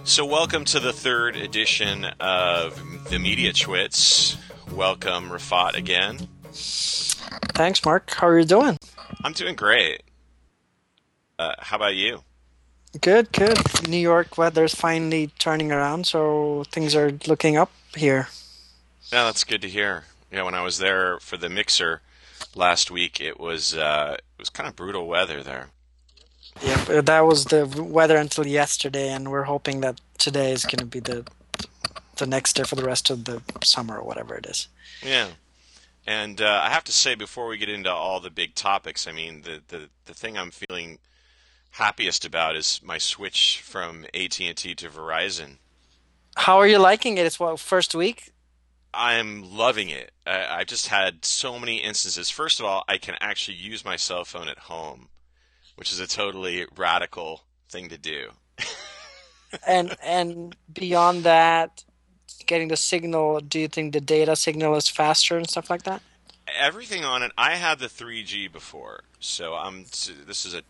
So welcome to the third edition of the Media Twits. Welcome, Rafat, again. Thanks, Mark. How are you doing? I'm doing great. How about you? Good, good. New York weather's finally turning around, so things are looking up here. Yeah, that's good to hear. Yeah, when I was there for the mixer last week, it was kind of brutal weather there. Yeah, that was the weather until yesterday, and we're hoping that today is going to be the next day for the rest of the summer or whatever it is. Yeah, and I have to say before we get into all the big topics, I mean the thing I'm feeling happiest about is my switch from AT&T to Verizon. How are you liking it? It's what, first week? I'm loving it. I've just had so many instances. First of all, I can actually use my cell phone at home, which is a totally radical thing to do. And beyond that, getting the signal, do you think the data signal is faster and stuff like that? Everything on it, I had the 3G before, so this is a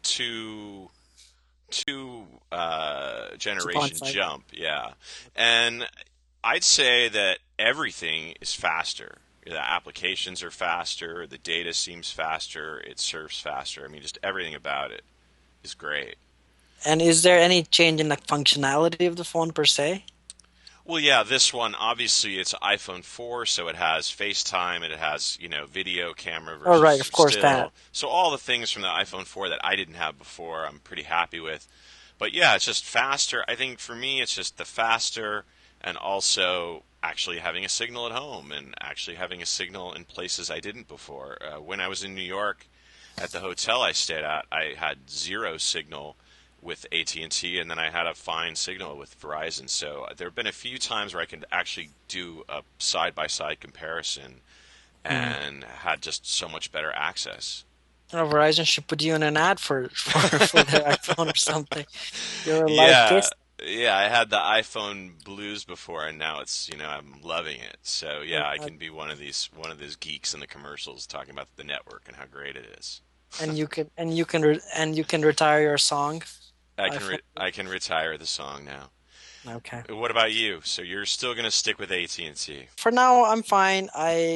two generation 2.5. jump, yeah. And I'd say that everything is faster. The applications are faster, the data seems faster, it surfs faster. I mean, just everything about it is great. And is there any change in the functionality of the phone per se? Well, yeah, this one obviously it's iPhone 4, so it has FaceTime, it has, video camera Oh, versus right, of course that. still. So all the things from the iPhone 4 that I didn't have before, I'm pretty happy with. But yeah, it's just faster. I think for me, it's just the faster and also actually having a signal at home and actually having a signal in places I didn't before. When I was in New York at the hotel I stayed at, I had zero signal with AT&T, and T, and then I had a fine signal with Verizon. So there have been a few times where I can actually do a side-by-side comparison Hmm. and had just so much better access. Verizon should put you in an ad for their iPhone or something. You're a live Yeah, case. yeah, I had the iPhone Blues before, and now I'm loving it. So yeah, I Uh, can be one of those geeks in the commercials talking about the network and how great it is. and you can retire your song. iPhone. I can retire the song now. Okay. What about you? So you're still gonna stick with AT&T? For now, I'm fine.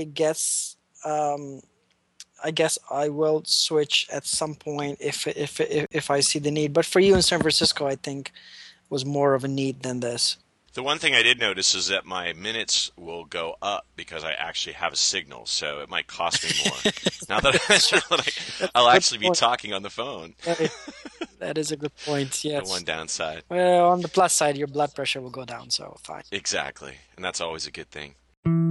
Um, I guess I will switch at some point if I see the need. But for you in San Francisco, I think was more of a need than this. The one thing I did notice is that my minutes will go up because I actually have a signal, so it might cost me more. Now that, That's true. now that That's I'll a good actually be point. talking on the phone. That that is a good point. The one Yes. downside. Well, on the plus side, your blood pressure will go down, so fine. Exactly. And that's always a good thing.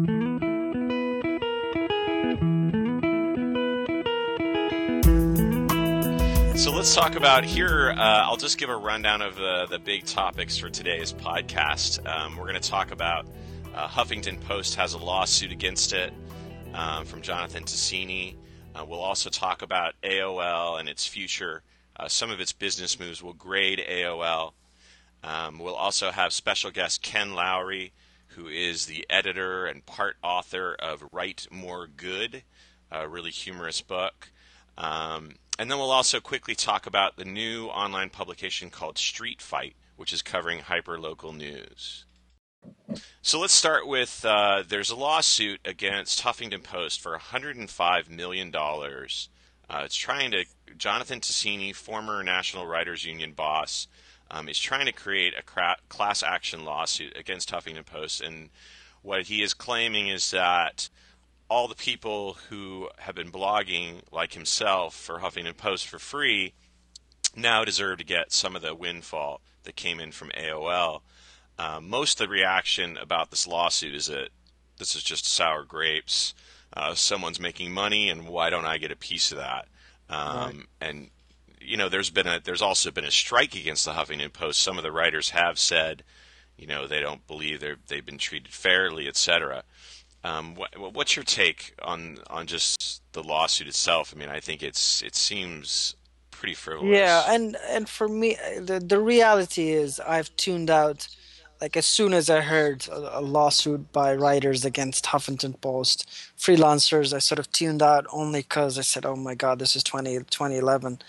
So let's talk about here. I'll just give a rundown of the big topics for today's podcast. We're going to talk about Huffington Post has a lawsuit against it from Jonathan Tassini. We'll also talk about AOL and its future. Some of its business moves will grade AOL. We'll also have special guest Ken Lowry, who is the editor and part author of Write More Good, a really humorous book. And then we'll also quickly talk about the new online publication called Street Fight, which is covering hyperlocal news. So let's start with there's a lawsuit against Huffington Post for $105 million. It's trying to, Jonathan Tassini, former National Writers Union boss, is trying to create a class action lawsuit against Huffington Post. And what he is claiming is that all the people who have been blogging like himself for Huffington Post for free now deserve to get some of the windfall that came in from AOL. Most of the reaction about this lawsuit is that this is just sour grapes. Someone's making money, and why don't I get a piece of that? Right. And there's also been a strike against the Huffington Post. Some of the writers have said, they don't believe they've been treated fairly, etc. What's your take on just the lawsuit itself? I mean, I think it seems pretty Yeah, frivolous. and for me, the reality is I've tuned out. Like as soon as I heard a lawsuit by writers against Huffington Post freelancers, I sort of tuned out only because I said, "Oh my God, this is 2011."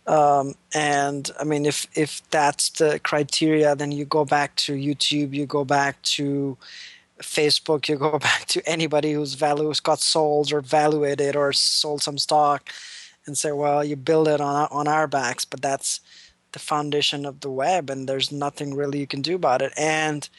And I mean, if that's the criteria, then you go back to YouTube, you go back to Facebook, you go back to anybody whose values got sold or valuated or sold some stock, and say, well, you build it on our backs, but that's the foundation of the web, and there's nothing really you can do about it. And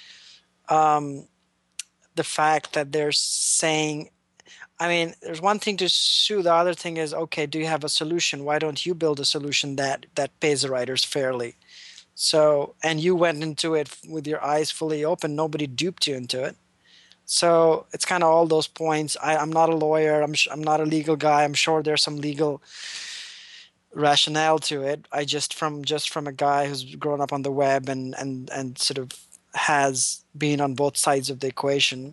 the fact that they're saying, I mean, there's one thing to sue. The other thing is, okay, do you have a solution? Why don't you build a solution that pays the writers fairly? So, and you went into it with your eyes fully open. Nobody duped you into it. So it's kind of all those points. I'm not a lawyer. I'm not a legal guy. I'm sure there's some legal rationale to it. I just from a guy who's grown up on the web and sort of has been on both sides of the equation.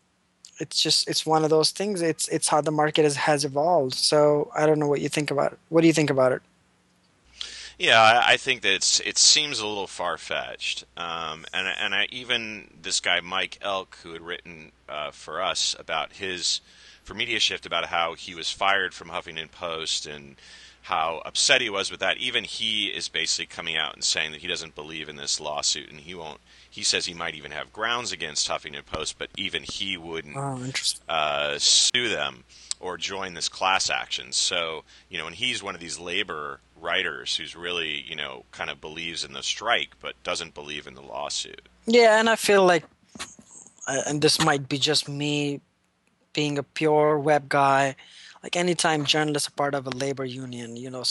It's one of those things. It's how the market has evolved. So I don't know what you think about it. What do you think about it? Yeah, I think that it seems a little far fetched, even this guy Mike Elk, who had written for us about his for Media Shift about how he was fired from Huffington Post and how upset he was with that. Even he is basically coming out and saying that he doesn't believe in this lawsuit, and he won't. He says he might even have grounds against Huffington Post, but even he wouldn't Oh, interesting. sue them or join this class action. So, and he's one of these labor writers who's really, kind of believes in the strike but doesn't believe in the lawsuit. Yeah, and I feel like, and this might be just me being a pure web guy. Like anytime journalists are part of a labor union,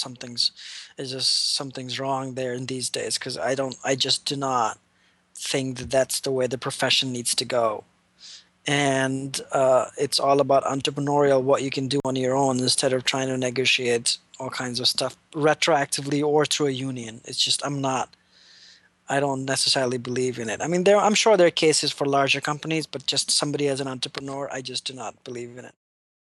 something's wrong there in these days, because I just do not think that that's the way the profession needs to go. And it's all about entrepreneurial, what you can do on your own instead of trying to negotiate all kinds of stuff retroactively or through a union. It's just I don't necessarily believe in it. I mean, I'm sure there are cases for larger companies, but just somebody as an entrepreneur, I just do not believe in it.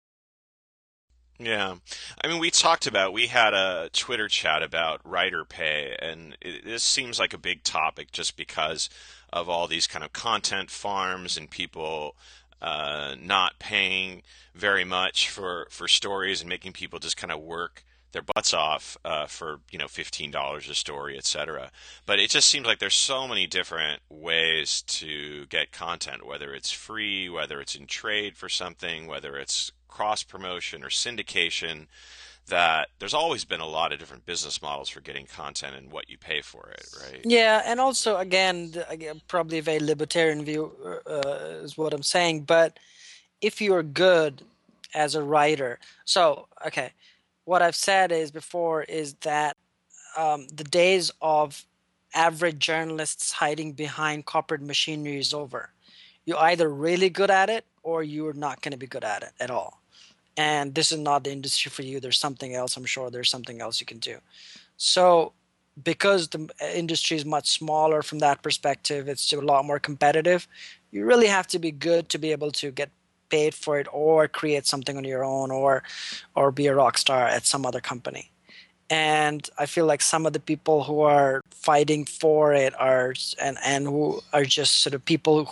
Yeah. I mean, we had a Twitter chat about writer pay, and this seems like a big topic just because of all these kind of content farms and people not paying very much for stories and making people just kind of work their butts off for $15 a story, etc. But it just seems like there's so many different ways to get content, whether it's free, whether it's in trade for something, whether it's cross promotion or syndication, that there's always been a lot of different business models for getting content and what you pay for it, right? Yeah, and also again, again, probably a very libertarian view is what I'm saying. But if you're good as a writer, so okay, what I've said is before is that the days of average journalists hiding behind corporate machinery is over. You're either really good at it or you're not going to be good at it at all. And this is not the industry for you. There's something else. I'm sure there's something else you can do. So, because the industry is much smaller from that perspective, it's a lot more competitive. You really have to be good to be able to get paid for it or create something on your own or be a rock star at some other company. And I feel like some of the people who are fighting for it and who are just sort of people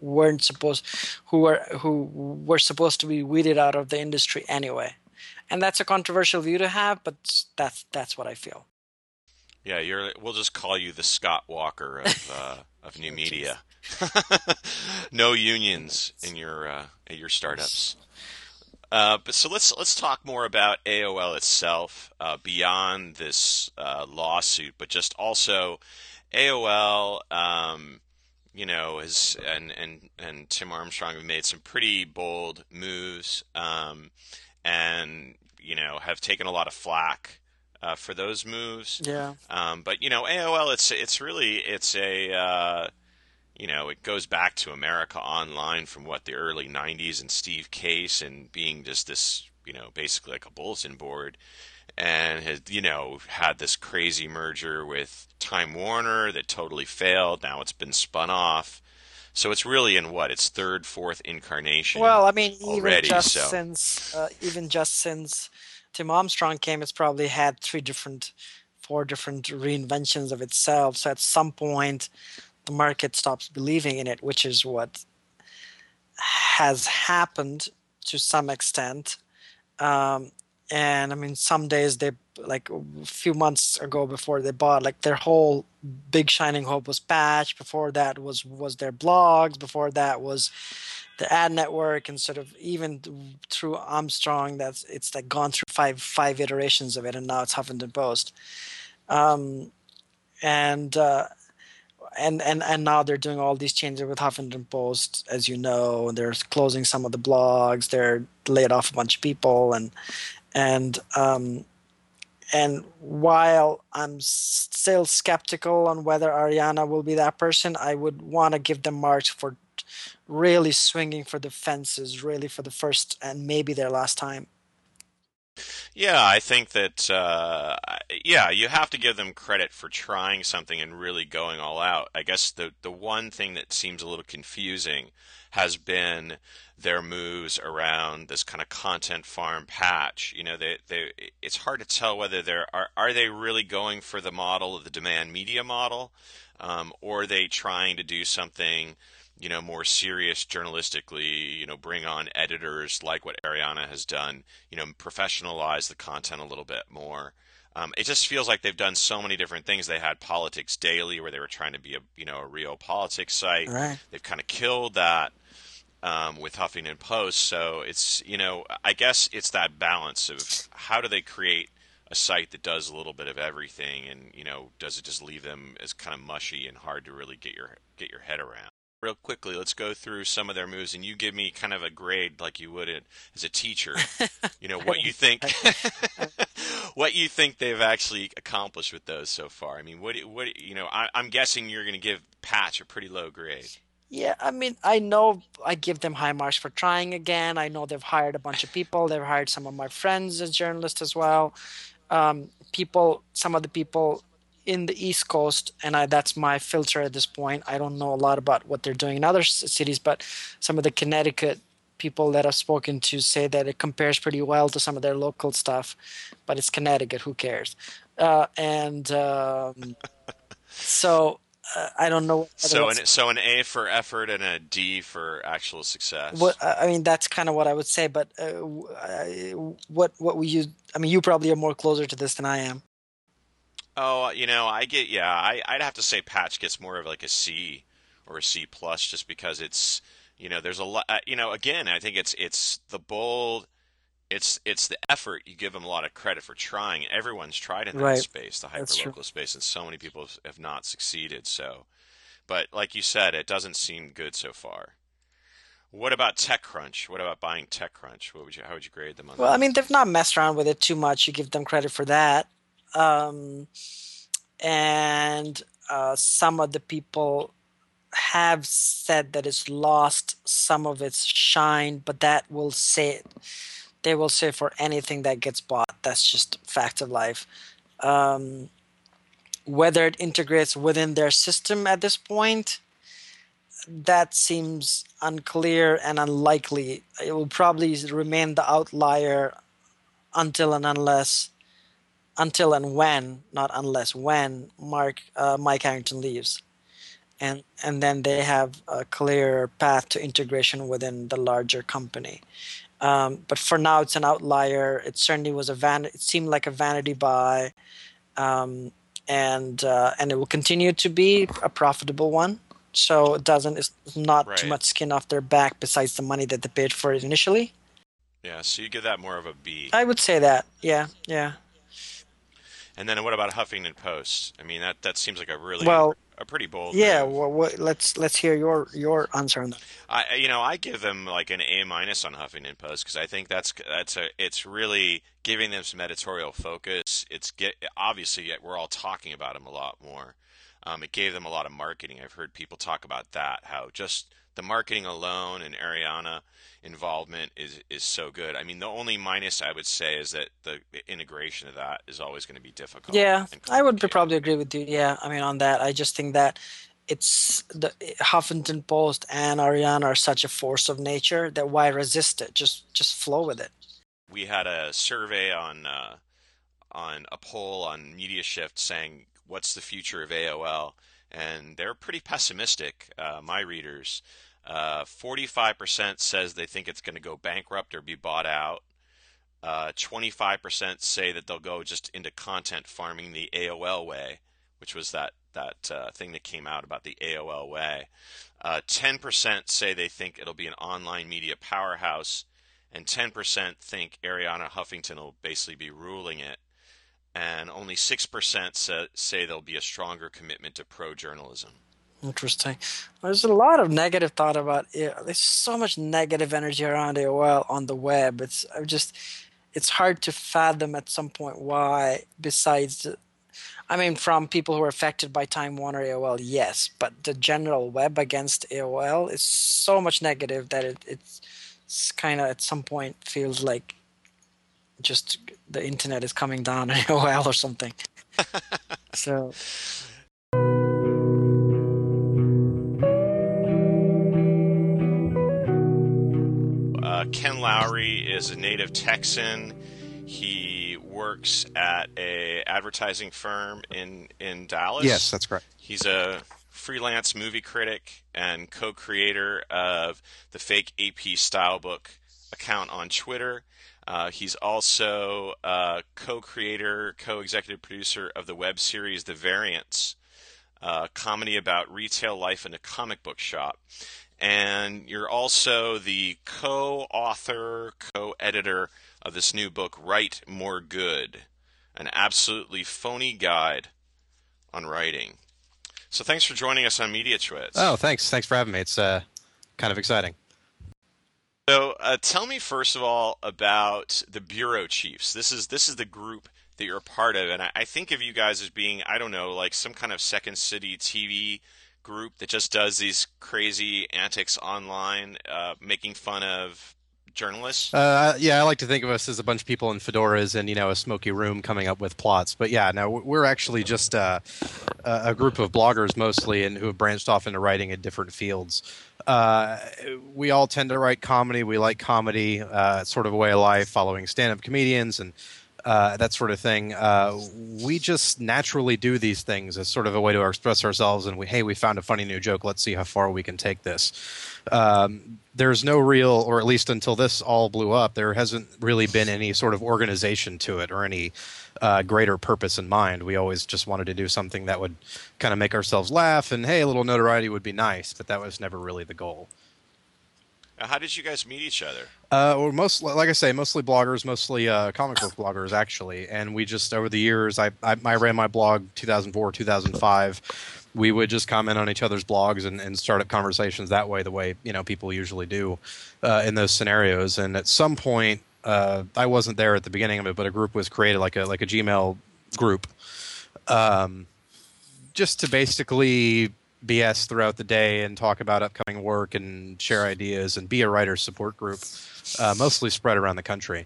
who were supposed to be weeded out of the industry anyway. And that's a controversial view to have, but that's what I feel. Yeah, we'll just call you the Scott Walker of new Oh, jeez. media. No unions in your at your startups. But so let's talk more about AOL itself beyond this lawsuit, but just also AOL. Has and Tim Armstrong have made some pretty bold moves, and have taken a lot of flack for those moves. Yeah. But AOL, it's a it goes back to America Online from the early 90s and Steve Case and being just this, basically like a bulletin board, and has, had this crazy merger with Time Warner that totally failed. Now it's been spun off. So it's really in its third, fourth incarnation Well, I mean, already. So even just since Tim Armstrong came, it's probably had four different reinventions of itself. So at some point, the market stops believing in it, which is what has happened to some extent. Um, And I mean, some days they like a few months ago before they bought, like their whole big shining hope was Patch. Before that was their blogs. Before that was the ad network, and sort of even through Armstrong. That's it's like gone through five iterations of it, and now it's Huffington Post. Um, and and now they're doing all these changes with Huffington Post, as you know. They're closing some of the blogs. They're laid off a bunch of people, and and while I'm still skeptical on whether Ariana will be that person, I would want to give them marks for really swinging for the fences, really for the first and maybe their last time. Yeah, I think that yeah, you have to give them credit for trying something and really going all out. I guess the one thing that seems a little confusing has been their moves around this kind of content farm patch. You know, they it's hard to tell whether are they really going for the model of the demand media model, or are they trying to do something more serious journalistically, bring on editors like what Ariana has done, professionalize the content a little bit more. It just feels like they've done so many different things. They had Politics Daily, where they were trying to be a real politics site. All right. They've kind of killed that with Huffington Post. So I guess it's that balance of how do they create a site that does a little bit of everything, and does it just leave them as kind of mushy and hard to really get your head around? Real quickly, let's go through some of their moves, and you give me kind of a grade like you would as a teacher. What you think, what you think they've actually accomplished with those so far. I mean, I'm guessing you're going to give Patch a pretty low grade. Yeah, I mean, I know I give them high marks for trying again. I know they've hired a bunch of people. They've hired some of my friends as journalists as well. Some of the people in the East Coast, and that's my filter at this point. I don't know a lot about what they're doing in other cities, but some of the Connecticut people that I've spoken to say that it compares pretty well to some of their local stuff, but it's Connecticut, who cares? And so I don't know whether So that's an A for effort and a D for actual what success. I mean. That's kind of what I would say. But what we use? I mean, you probably are more closer to this than I am. Oh, I'd have to say Patch gets more of like a C or a C plus just because there's a lot, again, I think it's the bold, it's the effort. You give them a lot of credit for trying. Everyone's tried in that Right. space, the That's true. hyperlocal space, and so many people have not succeeded. So, but like you said, it doesn't seem good so far. What about TechCrunch? What about buying TechCrunch? How would you grade them on Well, I that? mean, they've not messed around with it too much. You give them credit for that. Um, and some of the people have said that it's lost some of its shine, but they will say for anything that gets bought. That's just fact of life. Um, Whether it integrates within their system at this point, that seems unclear and unlikely. It will probably remain the outlier until and unless until and when, not unless, when Mike Harrington leaves, and then they have a clear path to integration within the larger company. But for now, it's an outlier. It certainly was It seemed like a vanity buy, um, and it will continue to be a profitable one. So it's not too Right. much skin off their back besides the money that they paid for it initially. Yeah, so you give that more of a B. I would say that. Yeah, yeah. And then what about Huffington Post? I mean, that seems like Well, a pretty bold yeah. move. Well, let's hear your answer on that. I give them like an A minus on Huffington Post because I think it's really giving them some editorial focus. Obviously we're all talking about them a lot more. It gave them a lot of marketing. I've heard people talk about that, how just the marketing alone and Ariana involvement is so good. I mean, the only minus I would say is that the integration of that is always going to be difficult Yeah, and I would complicated. probably agree with you. Yeah, I mean on that, I just think that it's the Huffington Post and Ariana are such a force of nature that why resist it? Just flow with it. We had a survey on a poll on Media Shift saying, "What's the future of AOL?" And they're pretty pessimistic. My readers, 45% says they think it's going to go bankrupt or be bought out. 25% say that they'll go just into content farming the AOL way, which was that thing that came out about the AOL way. 10% say they think it'll be an online media powerhouse, and 10% think Arianna Huffington will basically be ruling it. And only 6% say there'll be a stronger commitment to pro-journalism. Interesting. There's a lot of negative thought about it. There's so much negative energy around AOL on the web. It's hard to fathom at some point why, besides, I mean, from people who are affected by Time Warner AOL, yes, but the general web against AOL is so much negative that it's kind of at some point feels like just the internet is coming down on AOL or something. So. Ken Lowry is a native Texan. He works at a advertising firm in Dallas. Yes, that's correct. He's a freelance movie critic and co-creator of the fake AP Stylebook account on Twitter. He's also a co-creator, co-executive producer of the web series The Variants, a comedy about retail life in a comic book shop. And you're also the co-author, co-editor of this new book, Write More Good, an absolutely phony guide on writing. So thanks for joining us on Media Twits. Oh, thanks. Thanks for having me. It's kind of exciting. So tell me, first of all, about the Bureau Chiefs. This is the group that you're a part of, and I think of you guys as being, I don't know, like some kind of Second City TV group that just does these crazy antics online, making fun of journalists. Yeah, I like to think of us as a bunch of people in fedoras and a smoky room coming up with plots. But yeah, no, we're actually just a group of bloggers mostly, and who have branched off into writing in different fields. We all tend to write comedy. We like comedy. It's sort of a way of life, following stand-up comedians and that sort of thing. We just naturally do these things as sort of a way to express ourselves, and we found a funny new joke. Let's see how far we can take this. There's no real, or at least until this all blew up, there hasn't really been any sort of organization to it or any greater purpose in mind. We always just wanted to do something that would kind of make ourselves laugh, and a little notoriety would be nice, but that was never really the goal. How did you guys meet each other? We're like I say, mostly bloggers, mostly comic book bloggers, actually. And we just, over the years, I ran my blog 2004, 2005. We would just comment on each other's blogs and start up conversations that way, the way people usually do in those scenarios. And at some point, I wasn't there at the beginning of it, but a group was created, like a Gmail group, just to basically BS throughout the day and talk about upcoming work and share ideas and be a writer support group, mostly spread around the country.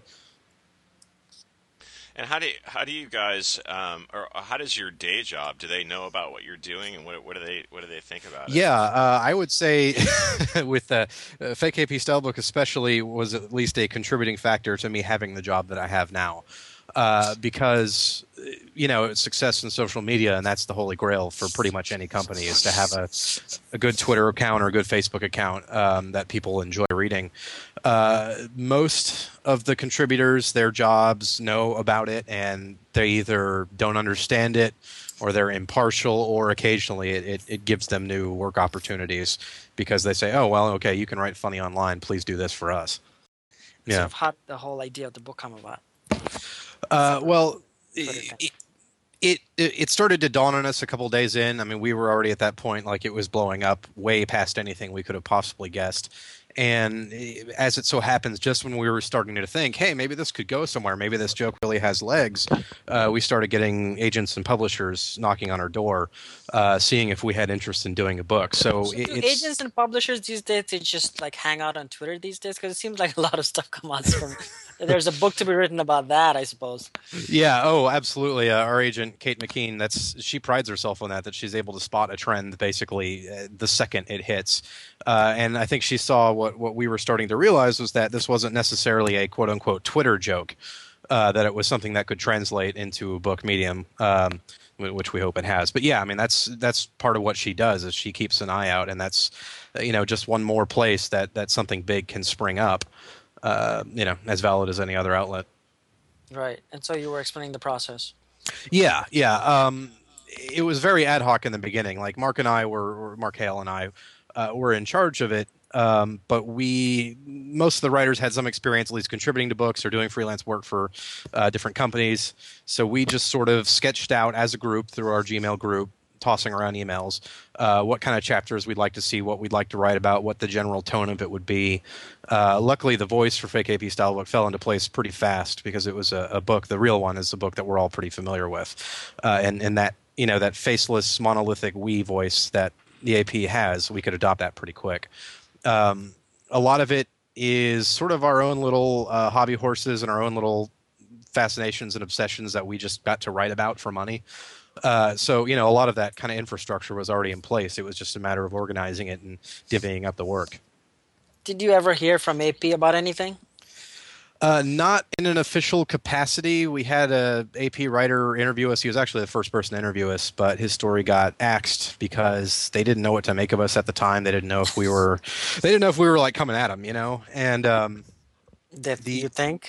And how do you guys, or how does your day job? Do they know about what you're doing, and what do they think about it? Yeah, I would say with the fake AP Stylebook especially was at least a contributing factor to me having the job that I have now. Because success in social media, and that's the holy grail for pretty much any company, is to have a good Twitter account or a good Facebook account that people enjoy reading. Most of the contributors, their jobs know about it, and they either don't understand it, or they're impartial, or occasionally it gives them new work opportunities because they say, oh, well, okay, you can write funny online, please do this for us. Yeah. So how did the whole idea of the book come about? Well, it started to dawn on us a couple days in. I mean, we were already at that point, like, it was blowing up way past anything we could have possibly guessed. And as it so happens, just when we were starting to think, hey, maybe this could go somewhere, maybe this joke really has legs, we started getting agents and publishers knocking on our door, seeing if we had interest in doing a book. So agents and publishers these days, they just like hang out on Twitter these days? Because it seems like a lot of stuff comes out from there's a book to be written about that, I suppose. Yeah, oh, absolutely. Our agent, Kate McKean, she prides herself on that she's able to spot a trend basically the second it hits. And I think she saw what we were starting to realize was that this wasn't necessarily a quote-unquote Twitter joke, that it was something that could translate into a book medium, which we hope it has. But yeah, I mean, that's part of what she does, is she keeps an eye out, and that's just one more place that something big can spring up, as valid as any other outlet. Right. And so you were explaining the process. Yeah, yeah. It was very ad hoc in the beginning. Like Mark Hale and I, were in charge of it. But most of the writers had some experience, at least contributing to books or doing freelance work for different companies. So we just sort of sketched out as a group through our Gmail group, tossing around emails, what kind of chapters we'd like to see, what we'd like to write about, what the general tone of it would be. Luckily, the voice for Fake AP Style Book fell into place pretty fast because it was a book. The real one is a book that we're all pretty familiar with, and that that faceless monolithic we voice that the AP has, we could adopt that pretty quick. A lot of it is sort of our own little hobby horses and our own little fascinations and obsessions that we just got to write about for money. So a lot of that kind of infrastructure was already in place. It was just a matter of organizing it and divvying up the work. Did you ever hear from AP about anything? Not in an official capacity. We had a AP writer interview us. He was actually the first person to interview us, but his story got axed because they didn't know what to make of us at the time. They didn't know if we were like coming at them, And You think?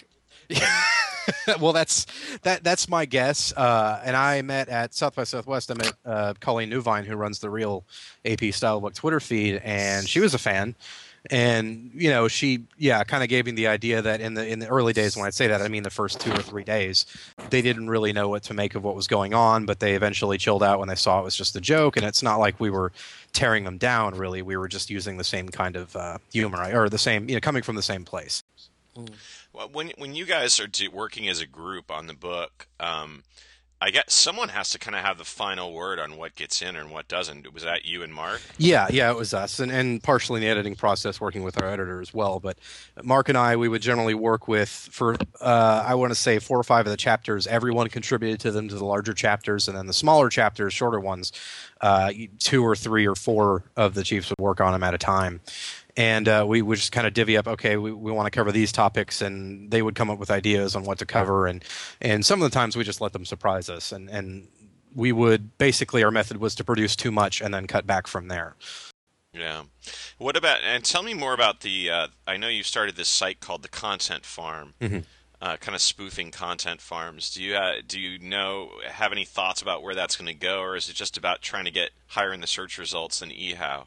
well, that's my guess. And I met at South by Southwest. I met Colleen Newvine, who runs the real AP Style Book Twitter feed, and she was a fan. And she kind of gave me the idea that in the early days, when I say that, I mean the first 2 or 3 days, they didn't really know what to make of what was going on, but they eventually chilled out when they saw it was just a joke. And it's not like we were tearing them down, really. We were just using the same kind of humor, or the same, coming from the same place. Well, when you guys are working as a group on the book, I guess someone has to kind of have the final word on what gets in and what doesn't. Was that you and Mark? Yeah, it was us, and partially in the editing process, working with our editor as well. But Mark and I, we would generally work with, for I want to say 4 or 5 of the chapters, everyone contributed to them, to the larger chapters, and then the smaller chapters, shorter ones, 2 or 3 or 4 of the chiefs would work on them at a time. And we would just kind of divvy up, okay, we want to cover these topics, and they would come up with ideas on what to cover. And some of the times we just let them surprise us. And we would, basically, our method was to produce too much and then cut back from there. Yeah. What about, and tell me more about I know you started this site called The Content Farm. Mm-hmm. Kind of spoofing content farms. Do you have any thoughts about where that's going to go, or is it just about trying to get higher in the search results than eHow?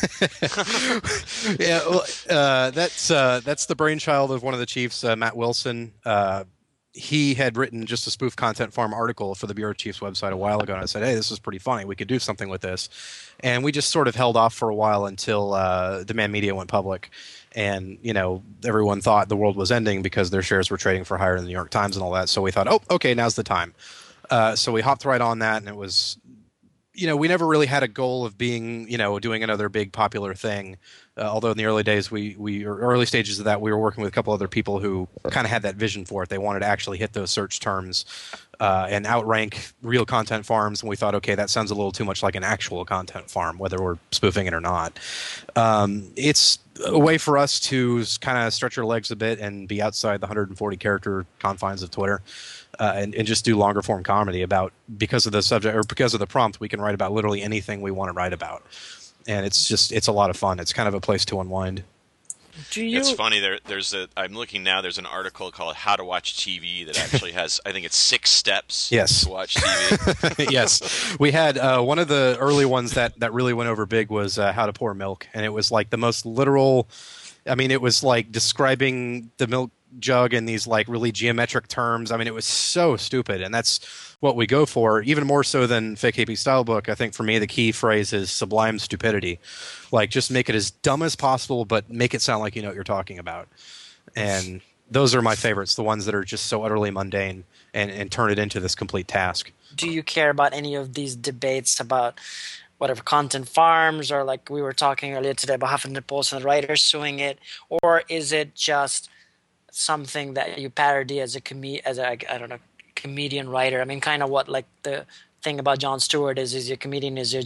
Yeah, well, that's the brainchild of one of the chiefs, Matt Wilson. He had written just a spoof content farm article for the Bureau Chiefs website a while ago, and I said, hey, this is pretty funny. We could do something with this. And we just sort of held off for a while until Demand Media went public. And, everyone thought the world was ending because their shares were trading for higher than the New York Times and all that. So we thought, oh, okay, now's the time. So we hopped right on that, and it was, we never really had a goal of being, doing another big popular thing. Although in the early days, early stages of that, we were working with a couple other people who kind of had that vision for it. They wanted to actually hit those search terms and outrank real content farms. And we thought, okay, that sounds a little too much like an actual content farm, whether we're spoofing it or not. It's a way for us to kind of stretch our legs a bit and be outside the 140 character confines of Twitter. And just do longer form comedy because of the subject or because of the prompt, we can write about literally anything we want to write about. And it's a lot of fun. It's kind of a place to unwind. It's funny. I'm looking now. There's an article called "How to Watch TV" that actually has, I think it's 6 steps. Yes. To watch TV. Yes, we had one of the early ones that really went over big was How to Pour Milk, and it was like the most literal. I mean, it was like describing the milk jug in these like really geometric terms. I mean, it was so stupid, and that's what we go for, even more so than Fake AP Style Book. I think for me the key phrase is sublime stupidity. Like, just make it as dumb as possible, but make it sound like you know what you're talking about. And those are my favorites, the ones that are just so utterly mundane and turn it into this complete task. Do you care about any of these debates about whatever content farms, or like we were talking earlier today about Huffington Post and the writers suing it, or is it just something that you parody as a comedian writer? I mean, kind of what like the thing about Jon Stewart is he a comedian? Is he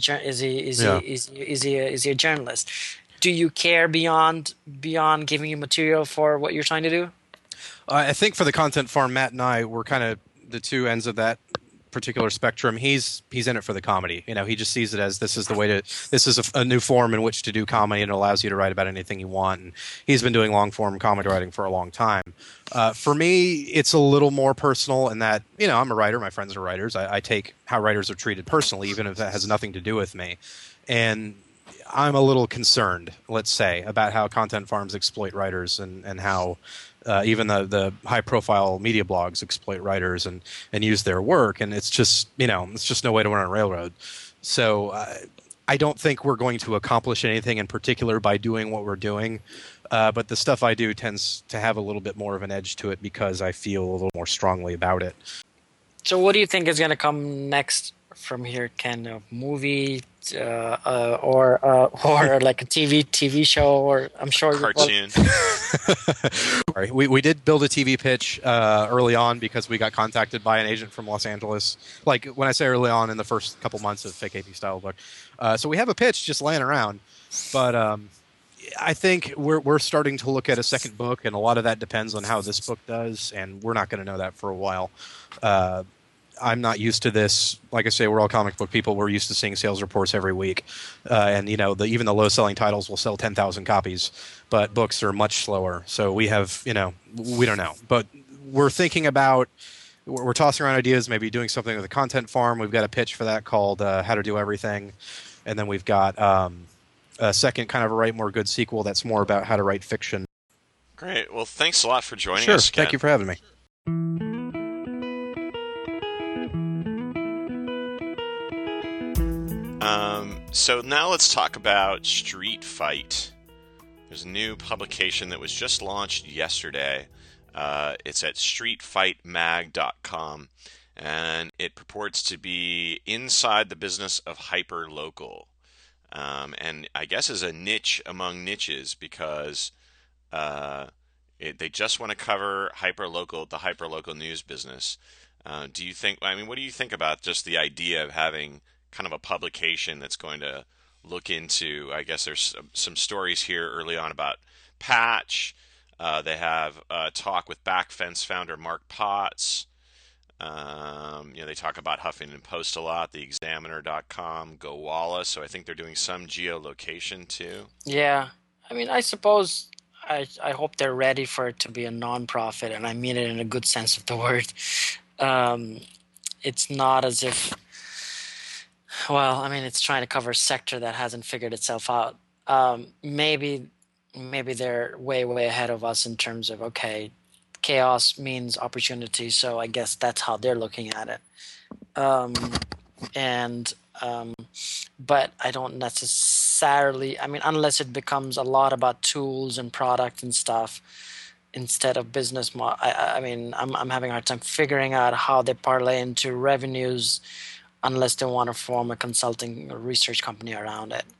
a journalist? Do you care beyond giving you material for what you're trying to do? I think for the content farm, Matt and I were kind of the two ends of that particular spectrum, he's in it for the comedy. He just sees it as this is a new form in which to do comedy, and it allows you to write about anything you want. And he's been doing long form comedy writing for a long time. For me, it's a little more personal in that, I'm a writer. My friends are writers. I take how writers are treated personally, even if that has nothing to do with me. And I'm a little concerned, let's say, about how content farms exploit writers and how even the high-profile media blogs exploit writers and use their work. And it's just, it's just no way to run a railroad. So I don't think we're going to accomplish anything in particular by doing what we're doing. But the stuff I do tends to have a little bit more of an edge to it because I feel a little more strongly about it. So what do you think is going to come next from here, Ken? A movie or like a TV show, or I'm sure cartoon. We did build a TV pitch early on because we got contacted by an agent from Los Angeles. Like when I say early on, in the first couple months of Fake AP Style Book. So we have a pitch just laying around, but I think we're starting to look at a second book, and a lot of that depends on how this book does, and we're not going to know that for a while. I'm not used to this. Like I say, we're all comic book people. We're used to seeing sales reports every week. And, even the low-selling titles will sell 10,000 copies, but books are much slower. So we have, we don't know. But we're thinking about, we're tossing around ideas, maybe doing something with a content farm. We've got a pitch for that called How to Do Everything. And then we've got a second kind of a write more good sequel that's more about how to write fiction. Great. Well, thanks a lot for joining us, Ken. Thank you for having me. So now let's talk about Street Fight. There's a new publication that was just launched yesterday. It's at streetfightmag.com, and it purports to be inside the business of hyperlocal. And I guess is a niche among niches because they just want to cover hyperlocal, the hyperlocal news business. What do you think about just the idea of having kind of a publication that's going to look into, I guess there's some stories here early on about Patch. They have a talk with Backfence founder Mark Potts. They talk about Huffington Post a lot, the Examiner.com, Go Wallace. So I think they're doing some geolocation too. Yeah. I mean, I suppose I hope they're ready for it to be a nonprofit, and I mean it in a good sense of the word. It's not as if, it's trying to cover a sector that hasn't figured itself out. Maybe they're way ahead of us in terms of, okay, chaos means opportunity, so I guess that's how they're looking at it. But I don't necessarily, unless it becomes a lot about tools and product and stuff instead of business model. I'm having a hard time figuring out how they parlay into revenues unless they want to form a consulting or research company around it.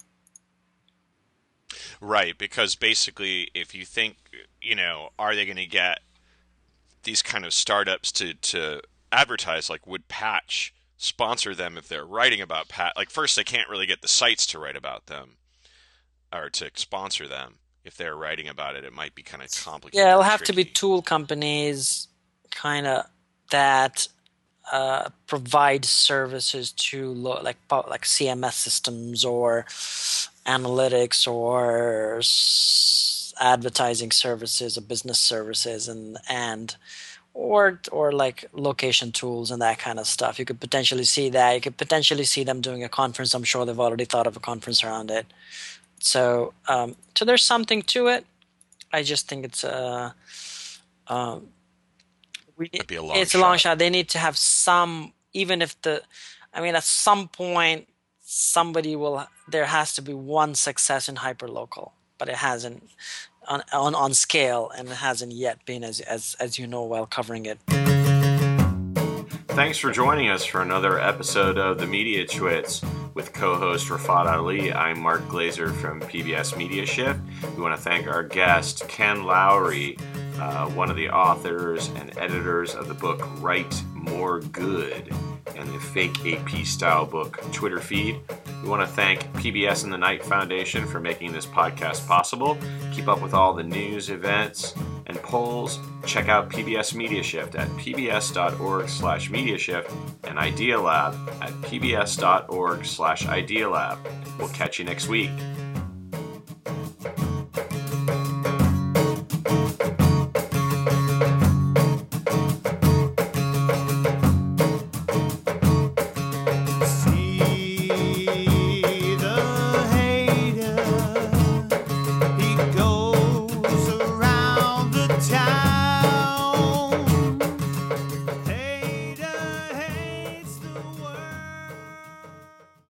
Right, because basically if you think, are they going to get these kind of startups to advertise, like would Patch sponsor them if they're writing about Patch? Like first they can't really get the sites to write about them or to sponsor them. If they're writing about it, it might be kind of complicated. Yeah, it'll have to be tool companies kind of that provide services to like CMS systems or analytics or advertising services or business services and or like location tools and that kind of stuff. You could potentially see that. You could potentially see them doing a conference. I'm sure they've already thought of a conference around it. So there's something to it. I just think it's a long shot. They need to have some, even if at some point there has to be one success in hyperlocal, but it hasn't on scale, and it hasn't yet been as you know while covering it. Thanks for joining us for another episode of The Media Twits with co-host Rafat Ali. I'm Mark Glazer from PBS Media Shift. We want to thank our guest, Ken Lowry, one of the authors and editors of the book Write More Good and the Fake AP Style Book Twitter feed. We want to thank PBS and the Knight Foundation for making this podcast possible. Keep up with all the news, events, and polls, check out PBS Media Shift at pbs.org/mediashift and Idea Lab at pbs.org/idealab. We'll catch you next week.